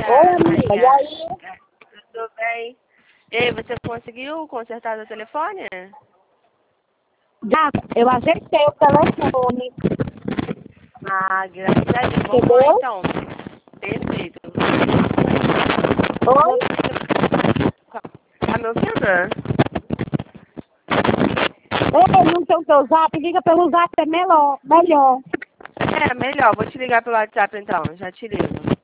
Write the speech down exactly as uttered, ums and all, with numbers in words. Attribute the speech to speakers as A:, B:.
A: Oi, amiga, e aí?
B: Tudo bem? Ei, você conseguiu consertar o telefone?
A: Já, eu ajeitei o telefone,
B: Ah, graças a Deus. Vamos lá,
A: entendeu?
B: então. Perfeito.
A: Oi?
B: Tá me ouvindo?
A: Ei, não tem o teu zap? Liga pelo zap, é melhor. melhor.
B: É, melhor. Vou te ligar pelo WhatsApp, então. Já te ligo.